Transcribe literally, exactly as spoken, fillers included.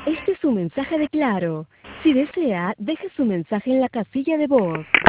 Este es su mensaje de Claro. Si desea, deje su mensaje en la casilla de voz.